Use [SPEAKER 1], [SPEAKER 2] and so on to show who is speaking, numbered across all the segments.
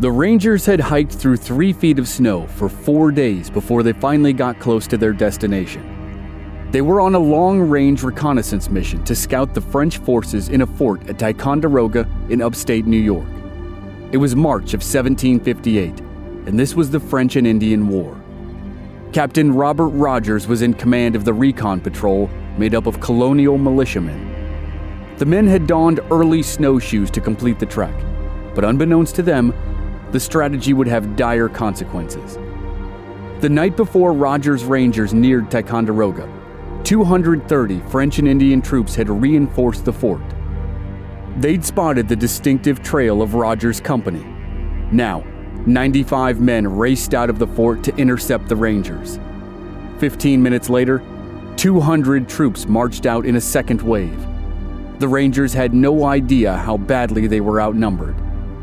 [SPEAKER 1] The Rangers had hiked through 3 feet of snow for 4 days before they finally got close to their destination. They were on a long-range reconnaissance mission to scout the French forces in a fort at Ticonderoga in upstate New York. It was March of 1758, and this was the French and Indian War. Captain Robert Rogers was in command of the recon patrol made up of colonial militiamen. The men had donned early snowshoes to complete the trek, but unbeknownst to them, the strategy would have dire consequences. The night before Rogers' Rangers neared Ticonderoga, 230 French and Indian troops had reinforced the fort. They'd spotted the distinctive trail of Rogers' company. Now, 95 men raced out of the fort to intercept the Rangers. 15 minutes later, 200 troops marched out in a second wave. The Rangers had no idea how badly they were outnumbered.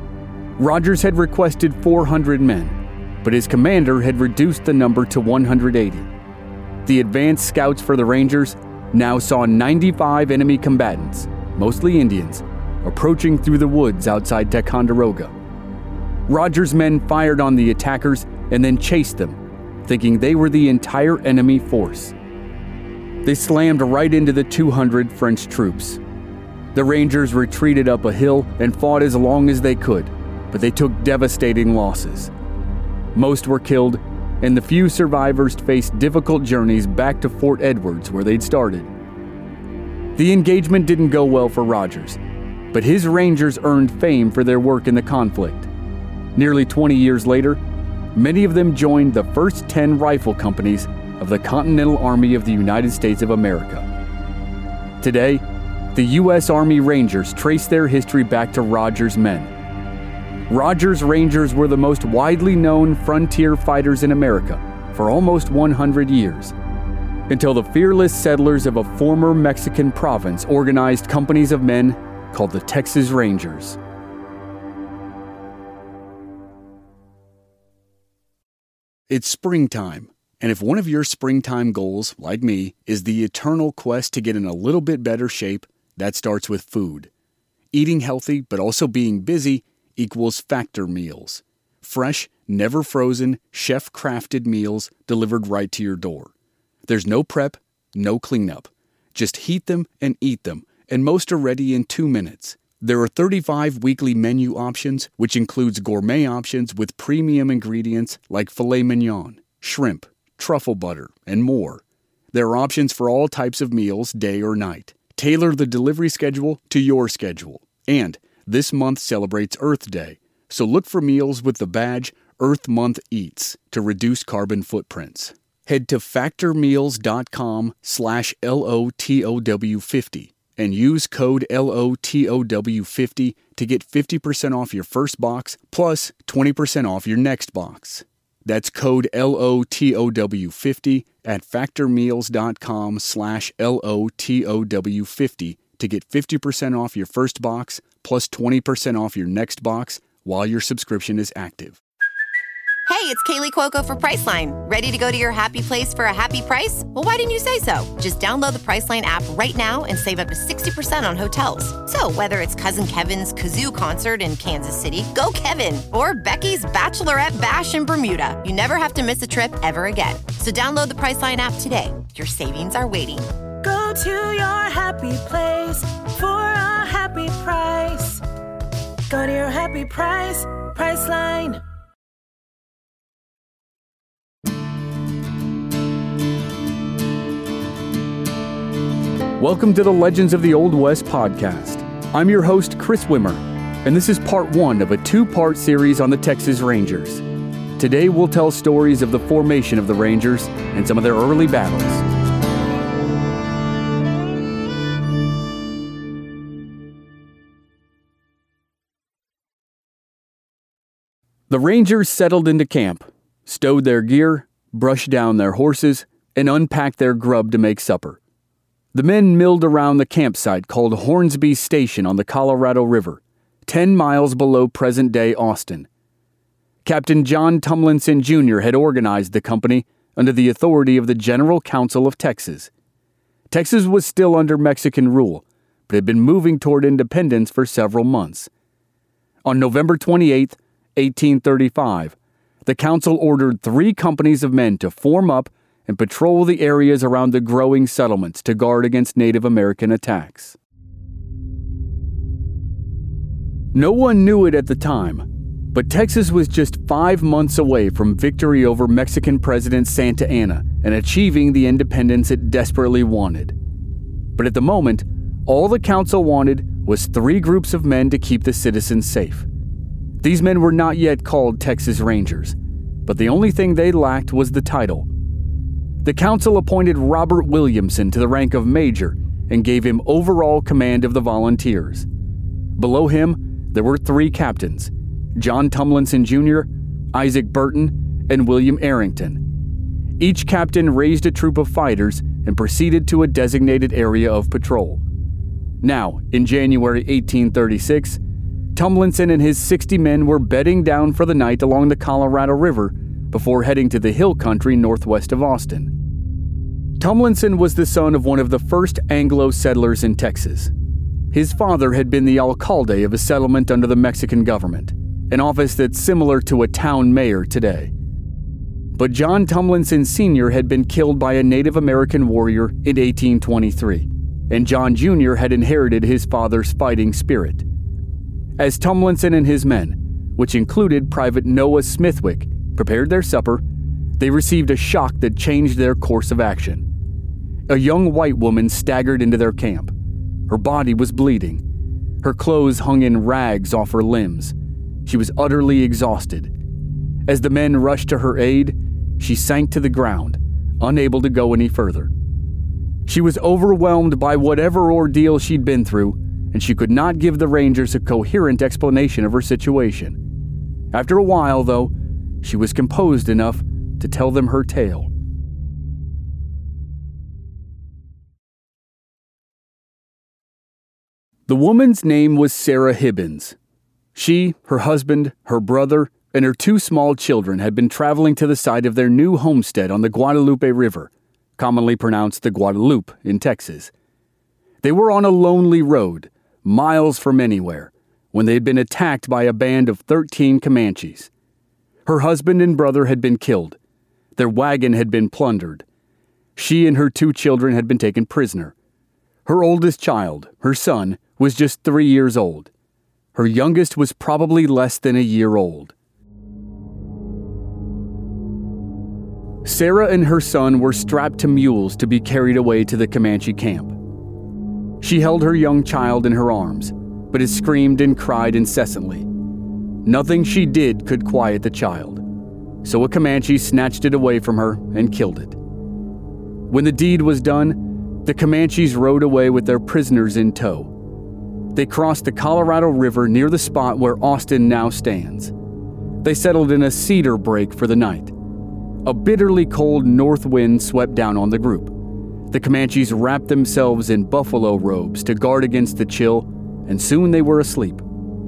[SPEAKER 1] Rogers had requested 400 men, but his commander had reduced the number to 180. The advanced scouts for the Rangers now saw 95 enemy combatants, mostly Indians, approaching through the woods outside Ticonderoga. Rogers' men fired on the attackers and then chased them, thinking they were the entire enemy force. They slammed right into the 200 French troops. The Rangers retreated up a hill and fought as long as they could, but they took devastating losses. Most were killed, and the few survivors faced difficult journeys back to Fort Edwards where they'd started. The engagement didn't go well for Rogers, but his Rangers earned fame for their work in the conflict. Nearly 20 years later, many of them joined the first 10 rifle companies of the Continental Army of the United States of America. Today, the U.S. Army Rangers trace their history back to Rogers' men. Rogers' Rangers were the most widely known frontier fighters in America for almost 100 years, until the fearless settlers of a former Mexican province organized companies of men called the Texas Rangers. It's springtime, and if one of your springtime goals, like me, is the eternal quest to get in a little bit better shape, that starts with food. Eating healthy but also being busy equals Factor meals. Fresh, never frozen, chef-crafted meals delivered right to your door. There's no prep, no cleanup. Just heat them and eat them, and most are ready in 2 minutes. There are 35 weekly menu options, which includes gourmet options with premium ingredients like filet mignon, shrimp, truffle butter, and more. There are options for all types of meals, day or night. Tailor the delivery schedule to your schedule. And this month celebrates Earth Day, so look for meals with the badge Earth Month Eats to reduce carbon footprints. Head to factormeals.com/LOTOW50 and use code LOTOW50 to get 50% off your first box plus 20% off your next box. That's code LOTOW50 at factormeals.com/LOTOW50 to get 50% off your first box plus 20% off your next box while your subscription is active.
[SPEAKER 2] Hey, it's Kaylee Cuoco for Priceline. Ready to go to your happy place for a happy price? Well, why didn't you say so? Just download the Priceline app right now and save up to 60% on hotels. So whether it's Cousin Kevin's Kazoo Concert in Kansas City, go Kevin, or Becky's Bachelorette Bash in Bermuda, you never have to miss a trip ever again. So download the Priceline app today. Your savings are waiting.
[SPEAKER 3] Go to your happy place for a happy price. Go to your happy price, Priceline.
[SPEAKER 1] Welcome to the Legends of the Old West podcast. I'm your host, Chris Wimmer, and this is part 1 of a 2-part series on the Texas Rangers. Today we'll tell stories of the formation of the Rangers and some of their early battles. The Rangers settled into camp, stowed their gear, brushed down their horses, and unpacked their grub to make supper. The men milled around the campsite called Hornsby Station on the Colorado River, 10 miles below present-day Austin. Captain John Tumlinson Jr. had organized the company under the authority of the General Council of Texas. Texas was still under Mexican rule, but had been moving toward independence for several months. On November 28th, 1835, the council ordered 3 companies of men to form up and patrol the areas around the growing settlements to guard against Native American attacks. No one knew it at the time, but Texas was just 5 months away from victory over Mexican President Santa Anna and achieving the independence it desperately wanted. But at the moment, all the council wanted was 3 groups of men to keep the citizens safe. These men were not yet called Texas Rangers, but the only thing they lacked was the title. The council appointed Robert Williamson to the rank of major and gave him overall command of the volunteers. Below him, there were 3 captains: John Tumlinson Jr., Isaac Burton, and William Arrington. Each captain raised a troop of fighters and proceeded to a designated area of patrol. Now, in January 1836, Tumlinson and his 60 men were bedding down for the night along the Colorado River before heading to the hill country northwest of Austin. Tumlinson was the son of one of the first Anglo settlers in Texas. His father had been the alcalde of a settlement under the Mexican government, an office that's similar to a town mayor today. But John Tumlinson Sr. had been killed by a Native American warrior in 1823, and John Jr. had inherited his father's fighting spirit. As Tumlinson and his men, which included Private Noah Smithwick, prepared their supper, they received a shock that changed their course of action. A young white woman staggered into their camp. Her body was bleeding. Her clothes hung in rags off her limbs. She was utterly exhausted. As the men rushed to her aid, she sank to the ground, unable to go any further. She was overwhelmed by whatever ordeal she'd been through, and she could not give the Rangers a coherent explanation of her situation. After a while, though, she was composed enough to tell them her tale. The woman's name was Sarah Hibbins. She, her husband, her brother, and her 2 small children had been traveling to the site of their new homestead on the Guadalupe River, commonly pronounced the Guadalupe in Texas. They were on a lonely road, miles from anywhere, when they had been attacked by a band of 13 Comanches. Her husband and brother had been killed. Their wagon had been plundered. She and her 2 children had been taken prisoner. Her oldest child, her son, was just 3 years old. Her youngest was probably less than a year old. Sarah and her son were strapped to mules to be carried away to the Comanche camp. She held her young child in her arms, but it screamed and cried incessantly. Nothing she did could quiet the child, so a Comanche snatched it away from her and killed it. When the deed was done, the Comanches rode away with their prisoners in tow. They crossed the Colorado River near the spot where Austin now stands. They settled in a cedar break for the night. A bitterly cold north wind swept down on the group. The Comanches wrapped themselves in buffalo robes to guard against the chill, and soon they were asleep.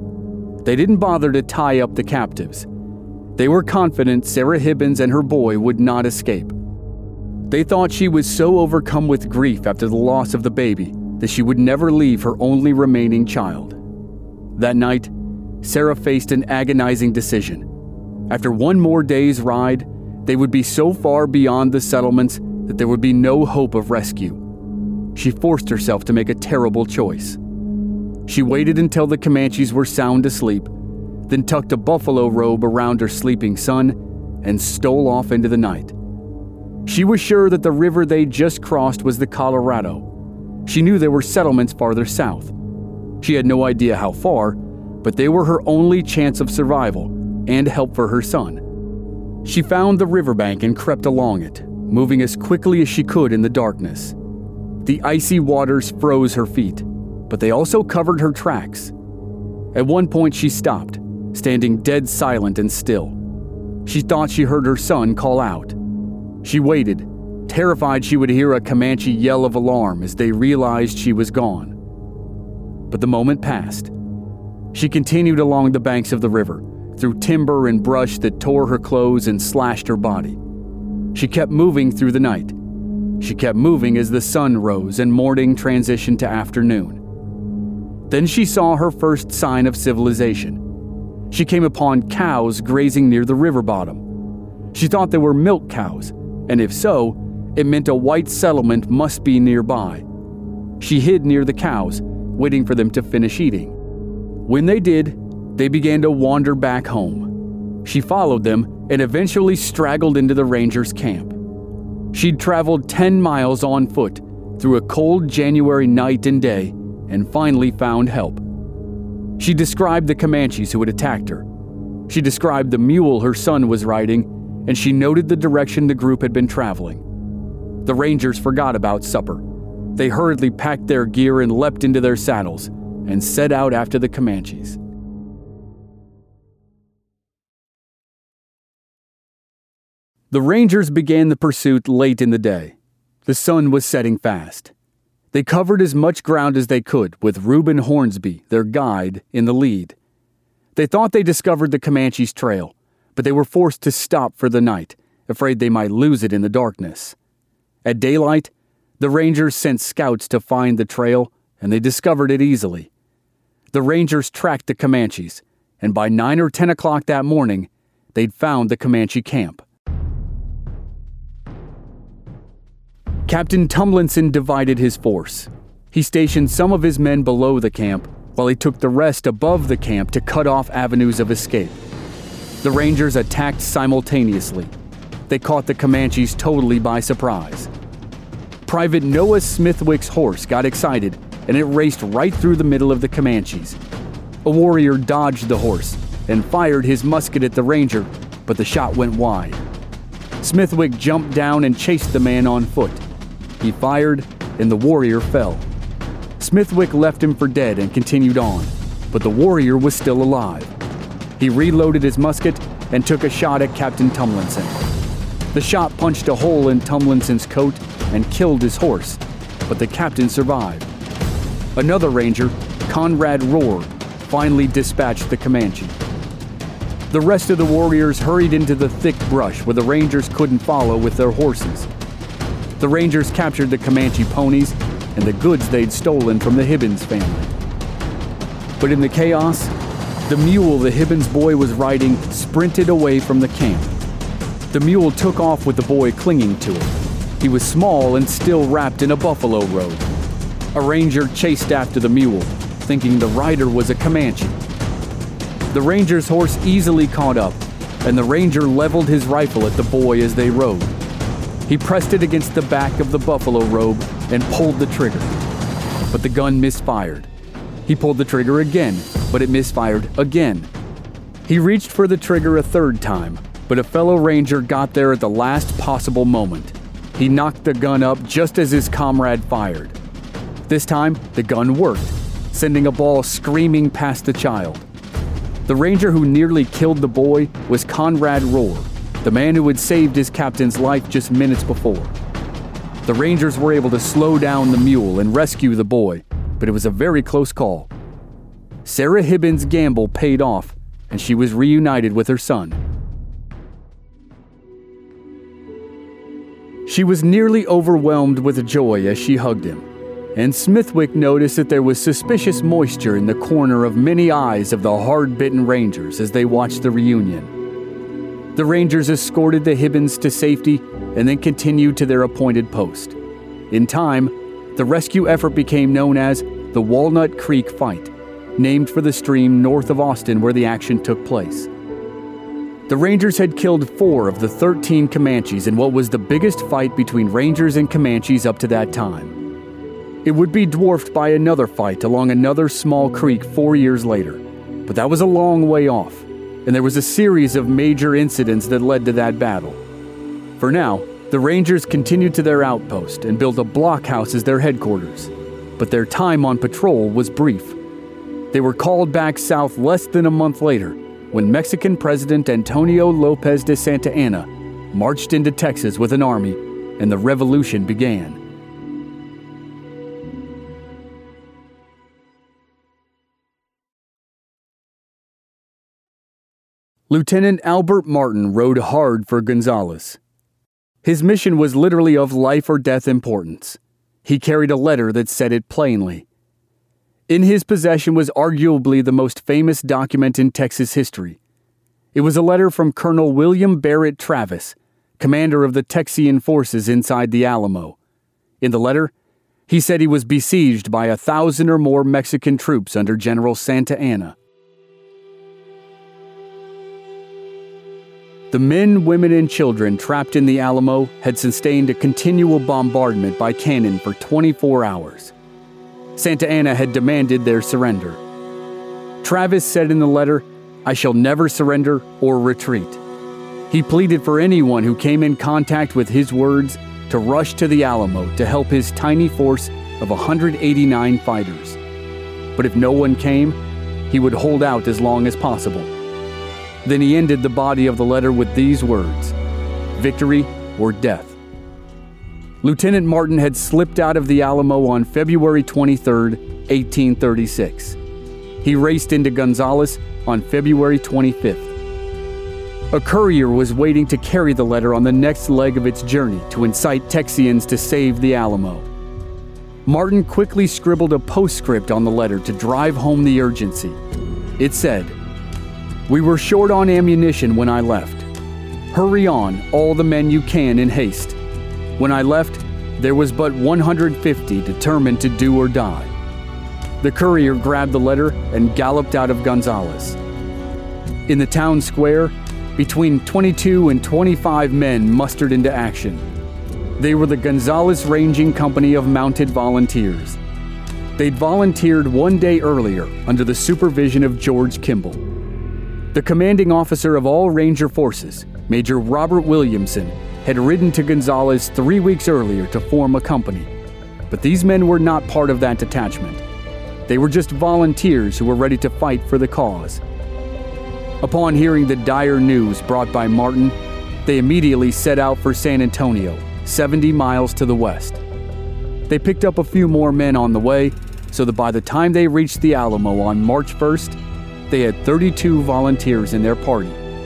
[SPEAKER 1] They didn't bother to tie up the captives. They were confident Sarah Hibbins and her boy would not escape. They thought she was so overcome with grief after the loss of the baby that she would never leave her only remaining child. That night, Sarah faced an agonizing decision. After one more day's ride, they would be so far beyond the settlements that there would be no hope of rescue. She forced herself to make a terrible choice. She waited until the Comanches were sound asleep, then tucked a buffalo robe around her sleeping son and stole off into the night. She was sure that the river they just crossed was the Colorado. She knew there were settlements farther south. She had no idea how far, but they were her only chance of survival and help for her son. She found the riverbank and crept along it, moving as quickly as she could in the darkness. The icy waters froze her feet, but they also covered her tracks. At one point she stopped, standing dead silent and still. She thought she heard her son call out. She waited, terrified she would hear a Comanche yell of alarm as they realized she was gone. But the moment passed. She continued along the banks of the river, through timber and brush that tore her clothes and slashed her body. She kept moving through the night. She kept moving as the sun rose and morning transitioned to afternoon. Then she saw her first sign of civilization. she came upon cows grazing near the river bottom. She thought they were milk cows, and if so, it meant a white settlement must be nearby. She hid near the cows, waiting for them to finish eating. When they did, they began to wander back home. She followed them and eventually straggled into the Rangers' camp. She'd traveled 10 miles on foot through a cold January night and day and finally found help. She described the Comanches who had attacked her. She described the mule her son was riding, and she noted the direction the group had been traveling. The Rangers forgot about supper. They hurriedly packed their gear and leapt into their saddles and set out after the Comanches. The Rangers began the pursuit late in the day. The sun was setting fast. They covered as much ground as they could, with Reuben Hornsby, their guide, in the lead. They thought they discovered the Comanches' trail, but they were forced to stop for the night, afraid they might lose it in the darkness. At daylight, the Rangers sent scouts to find the trail, and they discovered it easily. The Rangers tracked the Comanches, and by 9 or 10 o'clock that morning, they'd found the Comanche camp. Captain Tumlinson divided his force. He stationed some of his men below the camp, while he took the rest above the camp to cut off avenues of escape. The Rangers attacked simultaneously. They caught the Comanches totally by surprise. Private Noah Smithwick's horse got excited, and it raced right through the middle of the Comanches. A warrior dodged the horse and fired his musket at the Ranger, but the shot went wide. Smithwick jumped down and chased the man on foot. He fired, and the warrior fell. Smithwick left him for dead and continued on, but the warrior was still alive. He reloaded his musket and took a shot at Captain Tumlinson. The shot punched a hole in Tumlinson's coat and killed his horse, but the captain survived. Another ranger, Conrad Rohr, finally dispatched the Comanche. The rest of the warriors hurried into the thick brush where the Rangers couldn't follow with their horses. The Rangers captured the Comanche ponies and the goods they'd stolen from the Hibbins family. But in the chaos, the mule the Hibbins boy was riding sprinted away from the camp. The mule took off with the boy clinging to it. He was small and still wrapped in a buffalo robe. A ranger chased after the mule, thinking the rider was a Comanche. The ranger's horse easily caught up, and the ranger leveled his rifle at the boy as they rode. He pressed it against the back of the buffalo robe and pulled the trigger. But the gun misfired. He pulled the trigger again, but it misfired again. He reached for the trigger a third time, but a fellow ranger got there at the last possible moment. He knocked the gun up just as his comrade fired. This time, the gun worked, sending a ball screaming past the child. The ranger who nearly killed the boy was Conrad Rohr, the man who had saved his captain's life just minutes before. The Rangers were able to slow down the mule and rescue the boy, but it was a very close call. Sarah Hibbins' gamble paid off, and she was reunited with her son. She was nearly overwhelmed with joy as she hugged him, and Smithwick noticed that there was suspicious moisture in the corner of many eyes of the hard-bitten Rangers as they watched the reunion. The Rangers escorted the Hibbins to safety and then continued to their appointed post. In time, the rescue effort became known as the Walnut Creek Fight, named for the stream north of Austin where the action took place. The Rangers had killed 4 of the 13 Comanches in what was the biggest fight between Rangers and Comanches up to that time. It would be dwarfed by another fight along another small creek 4 years later, but that was a long way off, and there was a series of major incidents that led to that battle. For now, the Rangers continued to their outpost and built a blockhouse as their headquarters, but their time on patrol was brief. They were called back south less than a month later when Mexican President Antonio Lopez de Santa Anna marched into Texas with an army, and the revolution began. Lieutenant Albert Martin rode hard for Gonzales. His mission was literally of life or death importance. He carried a letter that said it plainly. In his possession was arguably the most famous document in Texas history. It was a letter from Colonel William Barrett Travis, commander of the Texian forces inside the Alamo. In the letter, he said he was besieged by 1,000 or more Mexican troops under General Santa Anna. The men, women, and children trapped in the Alamo had sustained a continual bombardment by cannon for 24 hours. Santa Anna had demanded their surrender. Travis said in the letter, "I shall never surrender or retreat." He pleaded for anyone who came in contact with his words to rush to the Alamo to help his tiny force of 189 fighters. But if no one came, he would hold out as long as possible. Then he ended the body of the letter with these words, "Victory or death." Lieutenant Martin had slipped out of the Alamo on February 23, 1836. He raced into Gonzales on February 25th. A courier was waiting to carry the letter on the next leg of its journey to incite Texians to save the Alamo. Martin quickly scribbled a postscript on the letter to drive home the urgency. It said, "We were short on ammunition when I left. Hurry on, all the men you can in haste. When I left, there was but 150 determined to do or die." The courier grabbed the letter and galloped out of Gonzales. In the town square, between 22 and 25 men mustered into action. They were the Gonzales Ranging Company of Mounted Volunteers. They'd volunteered one day earlier under the supervision of George Kimball. The commanding officer of all Ranger forces, Major Robert Williamson, had ridden to Gonzales 3 weeks earlier to form a company. But these men were not part of that detachment. They were just volunteers who were ready to fight for the cause. Upon hearing the dire news brought by Martin, they immediately set out for San Antonio, 70 miles to the west. They picked up a few more men on the way, so that by the time they reached the Alamo on March 1st, they had 32 volunteers in their party.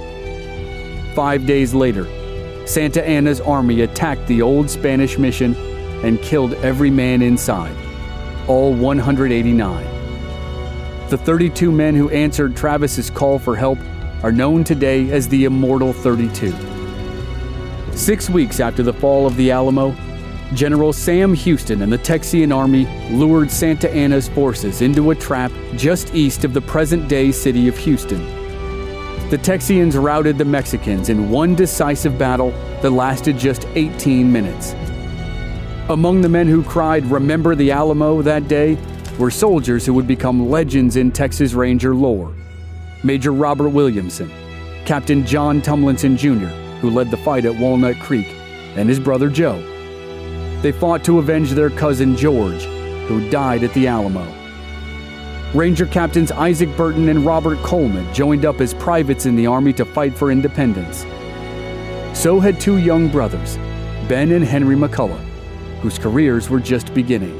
[SPEAKER 1] 5 days later, Santa Anna's army attacked the old Spanish mission and killed every man inside, all 189. The 32 men who answered Travis's call for help are known today as the Immortal 32. 6 weeks after the fall of the Alamo, General Sam Houston and the Texian Army lured Santa Anna's forces into a trap just east of the present-day city of Houston. The Texians routed the Mexicans in one decisive battle that lasted just 18 minutes. Among the men who cried, "Remember the Alamo," that day were soldiers who would become legends in Texas Ranger lore. Major Robert Williamson, Captain John Tumlinson Jr., who led the fight at Walnut Creek, and his brother Joe. They fought to avenge their cousin George, who died at the Alamo. Ranger Captains Isaac Burton and Robert Coleman joined up as privates in the Army to fight for independence. So had two young brothers, Ben and Henry McCullough, whose careers were just beginning.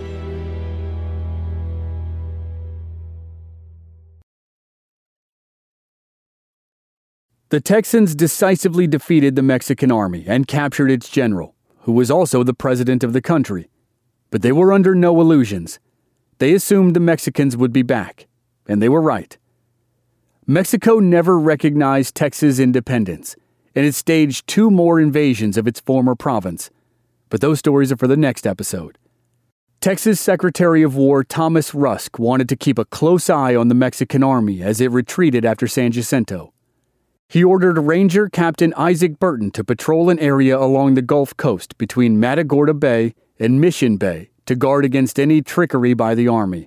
[SPEAKER 1] The Texans decisively defeated the Mexican army and captured its general, who was also the president of the country. But they were under no illusions. They assumed the Mexicans would be back, and they were right. Mexico never recognized Texas independence, and it staged 2 more invasions of its former province. But those stories are for the next episode. Texas Secretary of War Thomas Rusk wanted to keep a close eye on the Mexican army as it retreated after San Jacinto. He ordered Ranger Captain Isaac Burton to patrol an area along the Gulf Coast between Matagorda Bay and Mission Bay to guard against any trickery by the Army.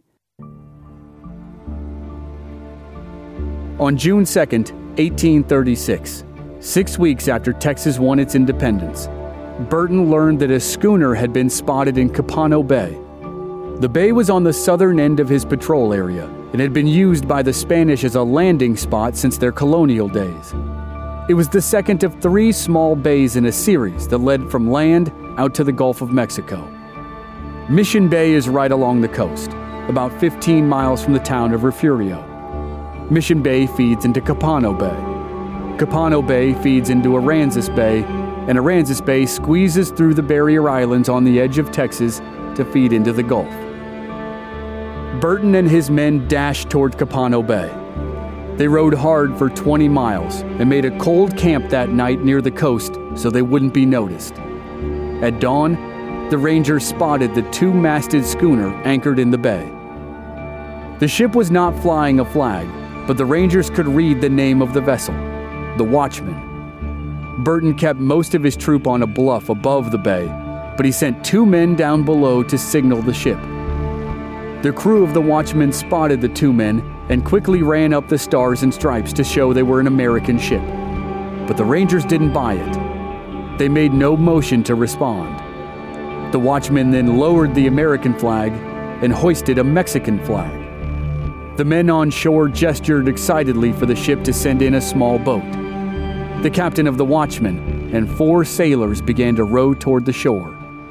[SPEAKER 1] On June 2, 1836, 6 weeks after Texas won its independence, Burton learned that a schooner had been spotted in Capano Bay. The bay was on the southern end of his patrol area and had been used by the Spanish as a landing spot since their colonial days. It was the second of 3 small bays in a series that led from land out to the Gulf of Mexico. Mission Bay is right along the coast, about 15 miles from the town of Refugio. Mission Bay feeds into Capano Bay. Capano Bay feeds into Aransas Bay, and Aransas Bay squeezes through the barrier islands on the edge of Texas to feed into the Gulf. Burton and his men dashed toward Capano Bay. They rowed hard for 20 miles and made a cold camp that night near the coast so they wouldn't be noticed. At dawn, the Rangers spotted the two-masted schooner anchored in the bay. The ship was not flying a flag, but the Rangers could read the name of the vessel, the Watchman. Burton kept most of his troop on a bluff above the bay, but he sent 2 men down below to signal the ship. The crew of the Watchman spotted the 2 men and quickly ran up the stars and stripes to show they were an American ship. But the Rangers didn't buy it. They made no motion to respond. The Watchman then lowered the American flag and hoisted a Mexican flag. The men on shore gestured excitedly for the ship to send in a small boat. The captain of the Watchman and 4 sailors began to row toward the shore.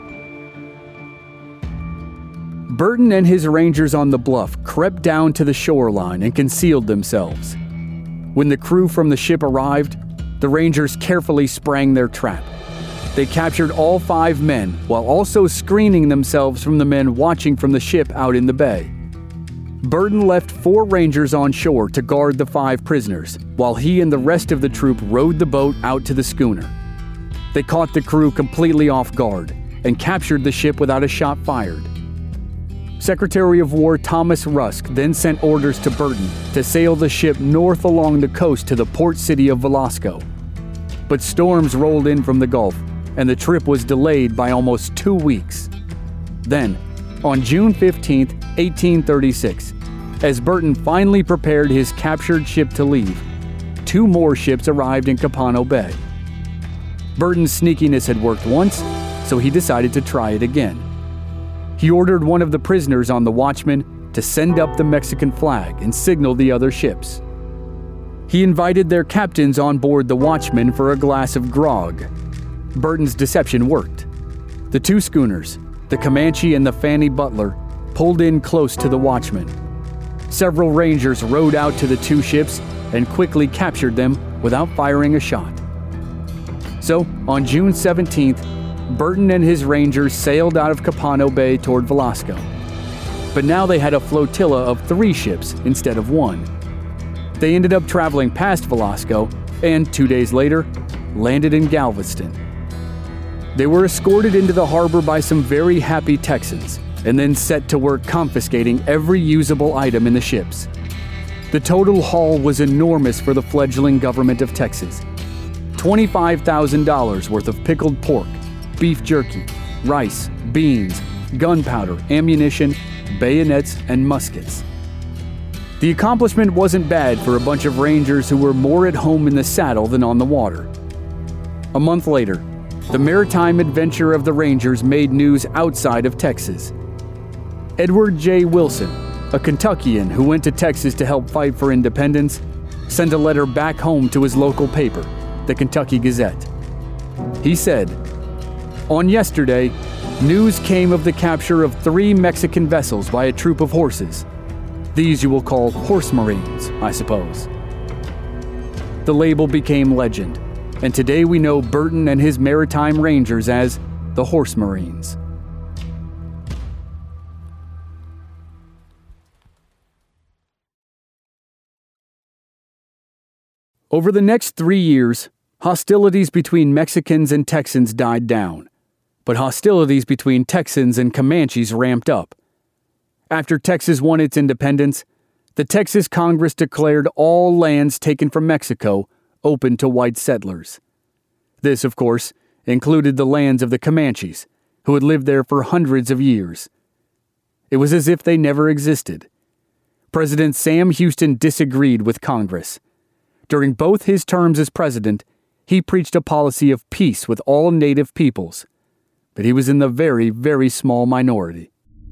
[SPEAKER 1] Burton and his Rangers on the bluff crept down to the shoreline and concealed themselves. When the crew from the ship arrived, the Rangers carefully sprang their trap. They captured all 5 men while also screening themselves from the men watching from the ship out in the bay. Burton left 4 Rangers on shore to guard the 5 prisoners, while he and the rest of the troop rowed the boat out to the schooner. They caught the crew completely off guard and captured the ship without a shot fired. Secretary of War Thomas Rusk then sent orders to Burton to sail the ship north along the coast to the port city of Velasco. But storms rolled in from the Gulf, and the trip was delayed by almost 2 weeks. Then, on June 15, 1836, as Burton finally prepared his captured ship to leave, 2 more ships arrived in Capano Bay. Burton's sneakiness had worked once, so he decided to try it again. He ordered one of the prisoners on the Watchman to send up the Mexican flag and signal the other ships. He invited their captains on board the Watchman for a glass of grog. Burton's deception worked. The 2 schooners, the Comanche and the Fanny Butler, pulled in close to the Watchman. Several Rangers rowed out to the 2 ships and quickly captured them without firing a shot. So, on June 17th, Burton and his Rangers sailed out of Capano Bay toward Velasco. But now they had a flotilla of 3 ships instead of 1. They ended up traveling past Velasco and 2 days later, landed in Galveston. They were escorted into the harbor by some very happy Texans and then set to work confiscating every usable item in the ships. The total haul was enormous for the fledgling government of Texas. $25,000 worth of pickled pork, beef jerky, rice, beans, gunpowder, ammunition, bayonets, and muskets. The accomplishment wasn't bad for a bunch of Rangers who were more at home in the saddle than on the water. A month later, the maritime adventure of the Rangers made news outside of Texas. Edward J. Wilson, a Kentuckian who went to Texas to help fight for independence, sent a letter back home to his local paper, the Kentucky Gazette. He said, "On yesterday, news came of the capture of 3 Mexican vessels by a troop of horses. These you will call horse marines, I suppose." The label became legend, and today we know Burton and his maritime Rangers as the Horse Marines. Over the next 3 years, hostilities between Mexicans and Texans died down, but hostilities between Texans and Comanches ramped up. After Texas won its independence, the Texas Congress declared all lands taken from Mexico open to white settlers. This, of course, included the lands of the Comanches, who had lived there for hundreds of years. It was as if they never existed. President Sam Houston disagreed with Congress. During both his terms as president, he preached a policy of peace with all native peoples, but he was in the very, very small minority.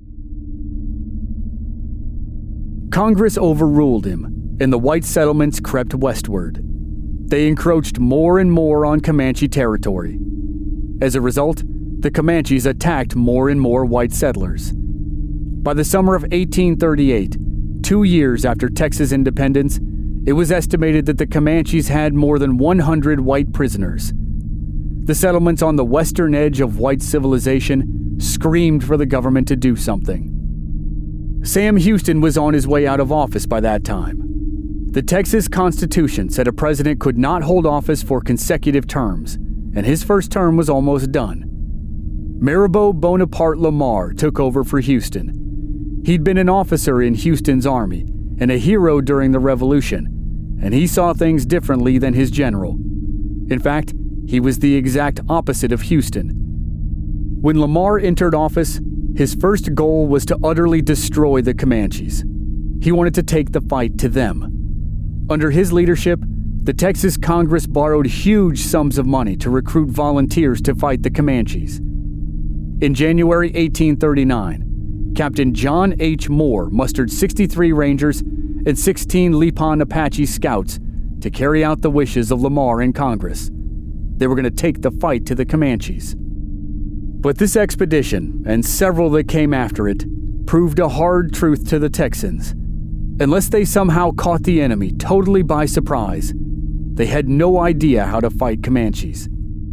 [SPEAKER 1] Congress overruled him, and the white settlements crept westward. They encroached more and more on Comanche territory. As a result, the Comanches attacked more and more white settlers. By the summer of 1838, 2 years after Texas independence, it was estimated that the Comanches had more than 100 white prisoners. The settlements on the western edge of white civilization screamed for the government to do something. Sam Houston was on his way out of office by that time. The Texas Constitution said a president could not hold office for consecutive terms, and his first term was almost done. Mirabeau Bonaparte Lamar took over for Houston. He'd been an officer in Houston's army and a hero during the Revolution, and he saw things differently than his general. In fact, he was the exact opposite of Houston. When Lamar entered office, his first goal was to utterly destroy the Comanches. He wanted to take the fight to them. Under his leadership, the Texas Congress borrowed huge sums of money to recruit volunteers to fight the Comanches. In January 1839, Captain John H. Moore mustered 63 Rangers and 16 Lipan Apache scouts to carry out the wishes of Lamar in Congress. They were going to take the fight to the Comanches. But this expedition, and several that came after it, proved a hard truth to the Texans. Unless they somehow caught the enemy totally by surprise, they had no idea how to fight Comanches.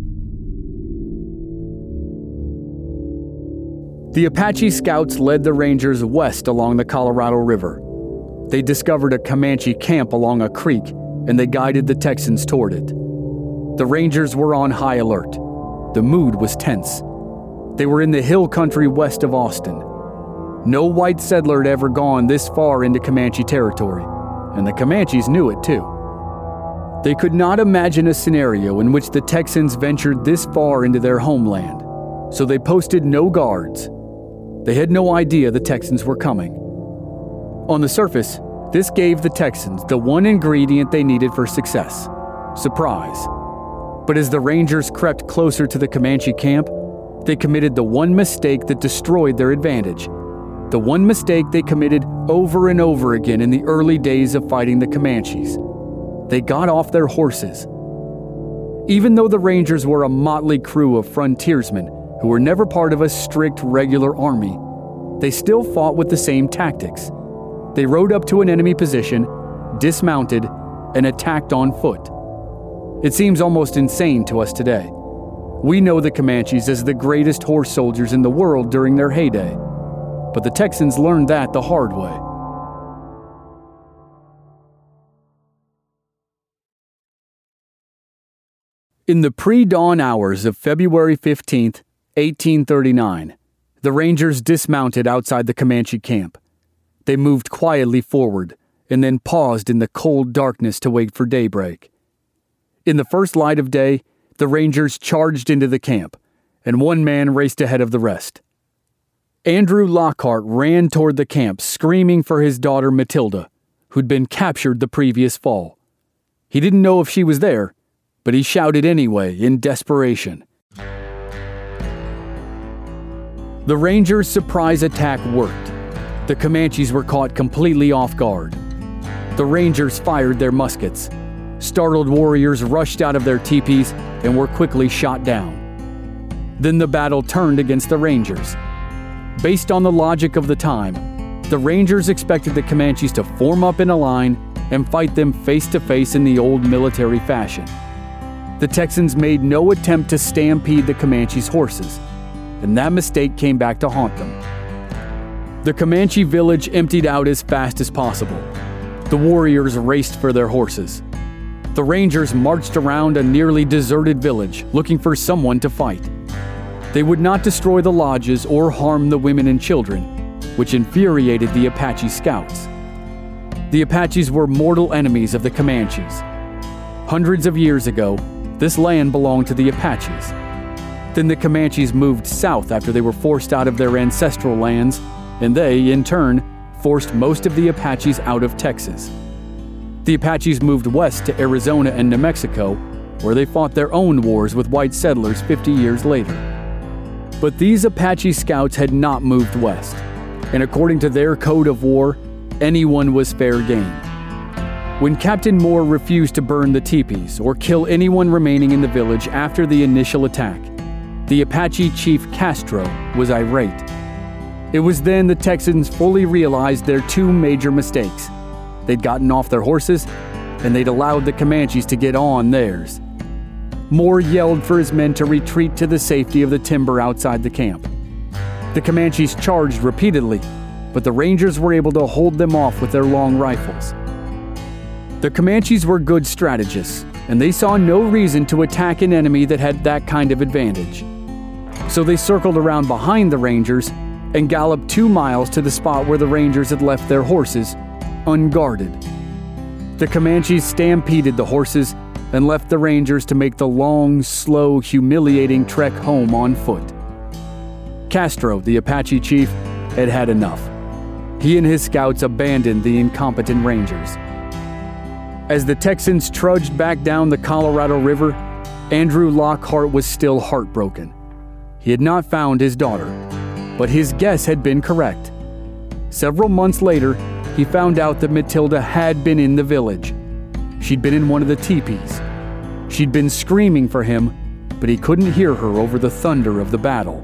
[SPEAKER 1] The Apache scouts led the Rangers west along the Colorado River. They discovered a Comanche camp along a creek, and they guided the Texans toward it. The Rangers were on high alert. The mood was tense. They were in the hill country west of Austin. No white settler had ever gone this far into Comanche territory, and the Comanches knew it too. They could not imagine a scenario in which the Texans ventured this far into their homeland, so they posted no guards. They had no idea the Texans were coming. On the surface, this gave the Texans the one ingredient they needed for success: surprise. But as the Rangers crept closer to the Comanche camp, they committed the one mistake that destroyed their advantage. The one mistake they committed over and over again in the early days of fighting the Comanches. They got off their horses. Even though the Rangers were a motley crew of frontiersmen who were never part of a strict regular army, they still fought with the same tactics. They rode up to an enemy position, dismounted, and attacked on foot. It seems almost insane to us today. We know the Comanches as the greatest horse soldiers in the world during their heyday, but the Texans learned that the hard way. In the pre-dawn hours of February 15th, 1839, the Rangers dismounted outside the Comanche camp. They moved quietly forward and then paused in the cold darkness to wait for daybreak. In the first light of day, the Rangers charged into the camp, and one man raced ahead of the rest. Andrew Lockhart ran toward the camp, screaming for his daughter Matilda, who'd been captured the previous fall. He didn't know if she was there, but he shouted anyway in desperation. The Rangers' surprise attack worked. The Comanches were caught completely off guard. The Rangers fired their muskets. Startled warriors rushed out of their teepees and were quickly shot down. Then the battle turned against the Rangers. Based on the logic of the time, the Rangers expected the Comanches to form up in a line and fight them face to face in the old military fashion. The Texans made no attempt to stampede the Comanches' horses, and that mistake came back to haunt them. The Comanche village emptied out as fast as possible. The warriors raced for their horses. The Rangers marched around a nearly deserted village looking for someone to fight. They would not destroy the lodges or harm the women and children, which infuriated the Apache scouts. The Apaches were mortal enemies of the Comanches. Hundreds of years ago, this land belonged to the Apaches. Then the Comanches moved south after they were forced out of their ancestral lands, and they, in turn, forced most of the Apaches out of Texas. The Apaches moved west to Arizona and New Mexico, where they fought their own wars with white settlers 50 years later. But these Apache scouts had not moved west, and according to their code of war, anyone was fair game. When Captain Moore refused to burn the teepees or kill anyone remaining in the village after the initial attack, the Apache chief Castro was irate. It was then the Texans fully realized their two major mistakes. They'd gotten off their horses, and they'd allowed the Comanches to get on theirs. Moore yelled for his men to retreat to the safety of the timber outside the camp. The Comanches charged repeatedly, but the Rangers were able to hold them off with their long rifles. The Comanches were good strategists, and they saw no reason to attack an enemy that had that kind of advantage. So they circled around behind the Rangers and galloped 2 miles to the spot where the Rangers had left their horses, unguarded. The Comanches stampeded the horses and left the Rangers to make the long, slow, humiliating trek home on foot. Castro, the Apache chief, had had enough. He and his scouts abandoned the incompetent Rangers. As the Texans trudged back down the Colorado River, Andrew Lockhart was still heartbroken. He had not found his daughter, but his guess had been correct. Several months later, he found out that Matilda had been in the village. She'd been in one of the teepees. She'd been screaming for him, but he couldn't hear her over the thunder of the battle.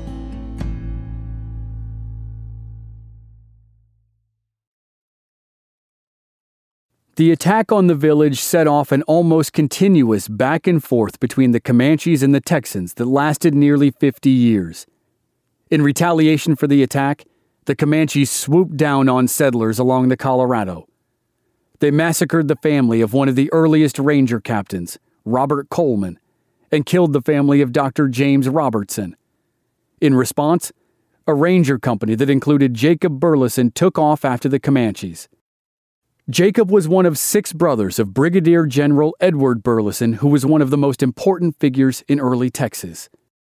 [SPEAKER 1] The attack on the village set off an almost continuous back and forth between the Comanches and the Texans that lasted nearly 50 years. In retaliation for the attack, the Comanches swooped down on settlers along the Colorado. They massacred the family of one of the earliest Ranger captains, Robert Coleman, and killed the family of Dr. James Robertson. In response, a ranger company that included Jacob Burleson took off after the Comanches. Jacob was one of 6 brothers of Brigadier General Edward Burleson, who was one of the most important figures in early Texas.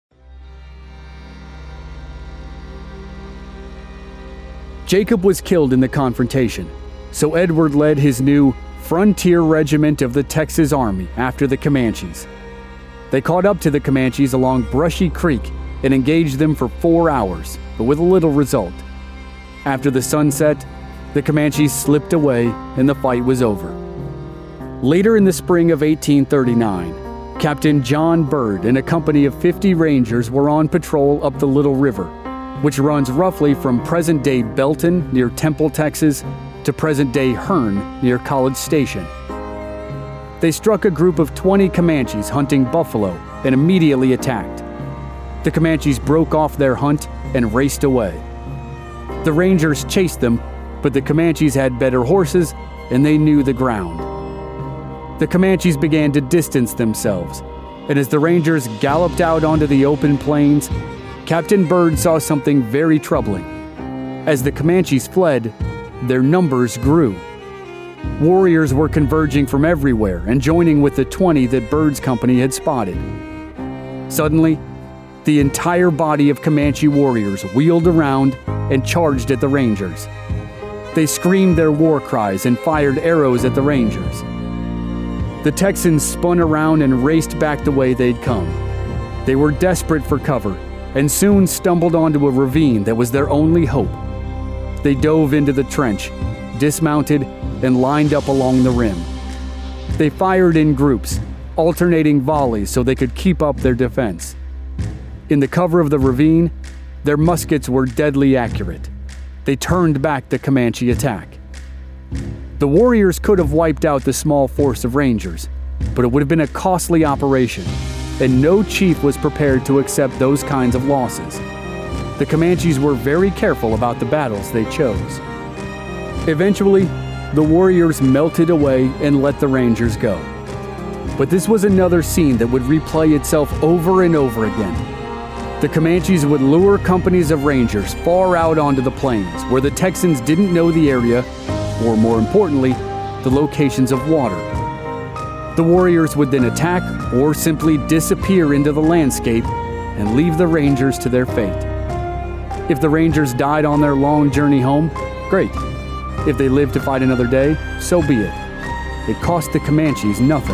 [SPEAKER 1] Jacob was killed in the confrontation, so Edward led his new Frontier Regiment of the Texas Army after the Comanches. They caught up to the Comanches along Brushy Creek and engaged them for 4 hours, but with little result. After the sun set, the Comanches slipped away and the fight was over. Later in the spring of 1839, Captain John Bird and a company of 50 Rangers were on patrol up the Little River, which runs roughly from present-day Belton near Temple, Texas, to present-day Hearne near College Station. They struck a group of 20 Comanches hunting buffalo and immediately attacked. The Comanches broke off their hunt and raced away. The Rangers chased them, but the Comanches had better horses and they knew the ground. The Comanches began to distance themselves, and as the Rangers galloped out onto the open plains, Captain Bird saw something very troubling. As the Comanches fled, their numbers grew. Warriors were converging from everywhere and joining with the 20 that Bird's company had spotted. Suddenly, the entire body of Comanche warriors wheeled around and charged at the Rangers. They screamed their war cries and fired arrows at the Rangers. The Texans spun around and raced back the way they'd come. They were desperate for cover and soon stumbled onto a ravine that was their only hope. They dove into the trench, dismounted, and lined up along the rim. They fired in groups, alternating volleys so they could keep up their defense. In the cover of the ravine, their muskets were deadly accurate. They turned back the Comanche attack. The warriors could have wiped out the small force of Rangers, but it would have been a costly operation, and no chief was prepared to accept those kinds of losses. The Comanches were very careful about the battles they chose. Eventually, the warriors melted away and let the Rangers go. But this was another scene that would replay itself over and over again. The Comanches would lure companies of Rangers far out onto the plains where the Texans didn't know the area, or more importantly, the locations of water. The warriors would then attack or simply disappear into the landscape and leave the Rangers to their fate. If the Rangers died on their long journey home, great. If they lived to fight another day, so be it. It cost the Comanches nothing.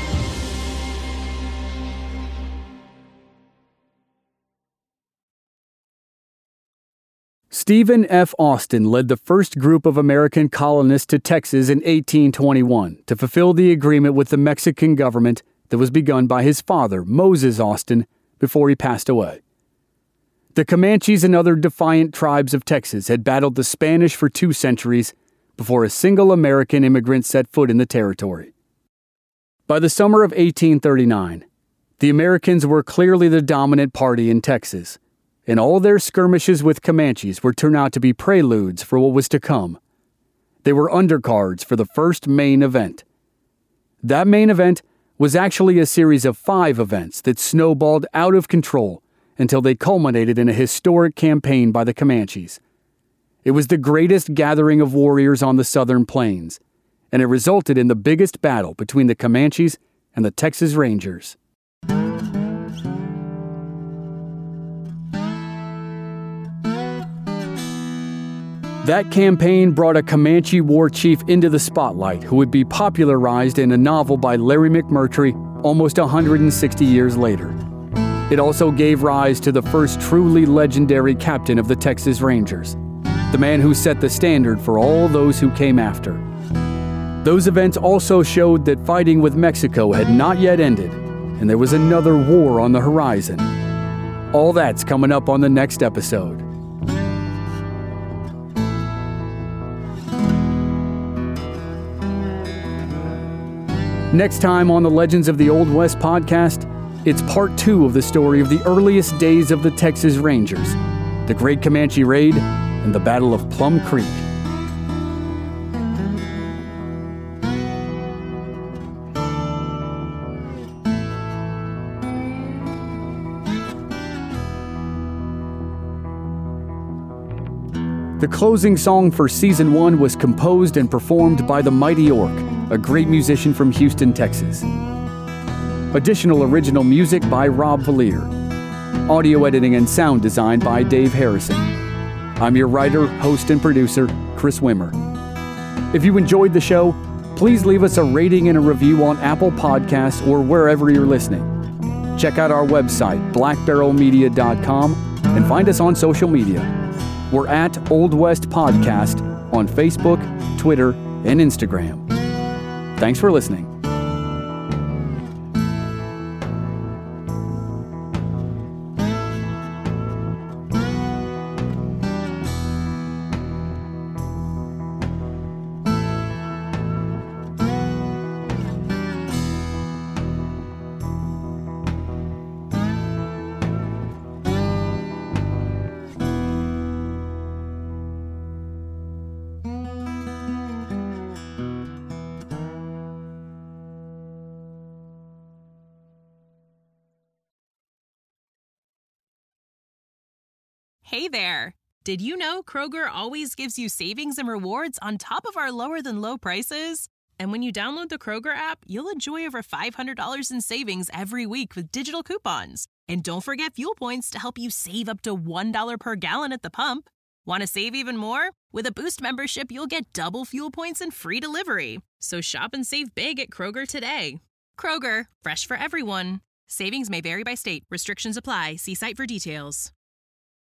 [SPEAKER 1] Stephen F. Austin led the first group of American colonists to Texas in 1821 to fulfill the agreement with the Mexican government that was begun by his father, Moses Austin, before he passed away. The Comanches and other defiant tribes of Texas had battled the Spanish for 2 centuries before a single American immigrant set foot in the territory. By the summer of 1839, the Americans were clearly the dominant party in Texas, and all their skirmishes with Comanches would turn out to be preludes for what was to come. They were undercards for the first main event. That main event was actually a series of 5 events that snowballed out of control until they culminated in a historic campaign by the Comanches. It was the greatest gathering of warriors on the southern plains, and it resulted in the biggest battle between the Comanches and the Texas Rangers. That campaign brought a Comanche war chief into the spotlight who would be popularized in a novel by Larry McMurtry almost 160 years later. It also gave rise to the first truly legendary captain of the Texas Rangers, the man who set the standard for all those who came after. Those events also showed that fighting with Mexico had not yet ended, and there was another war on the horizon. All that's coming up on the next episode. Next time on the Legends of the Old West podcast, it's part 2 of the story of the earliest days of the Texas Rangers, the Great Comanche Raid, and the Battle of Plum Creek. The closing song for Season 1 was composed and performed by the Mighty Orc, a great musician from Houston, Texas. Additional original music by Rob Valier. Audio editing and sound design by Dave Harrison. I'm your writer, host, and producer, Chris Wimmer. If you enjoyed the show, please leave us a rating and a review on Apple Podcasts or wherever you're listening. Check out our website, blackbarrelmedia.com, and find us on social media. We're at Old West Podcast on Facebook, Twitter, and Instagram. Thanks for listening.
[SPEAKER 4] Hey there! Did you know Kroger always gives you savings and rewards on top of our lower-than-low prices? And when you download the Kroger app, you'll enjoy over $500 in savings every week with digital coupons. And don't forget fuel points to help you save up to $1 per gallon at the pump. Want to save even more? With a Boost membership, you'll get double fuel points and free delivery. So shop and save big at Kroger today. Kroger, fresh for everyone. Savings may vary by state. Restrictions apply. See site for details.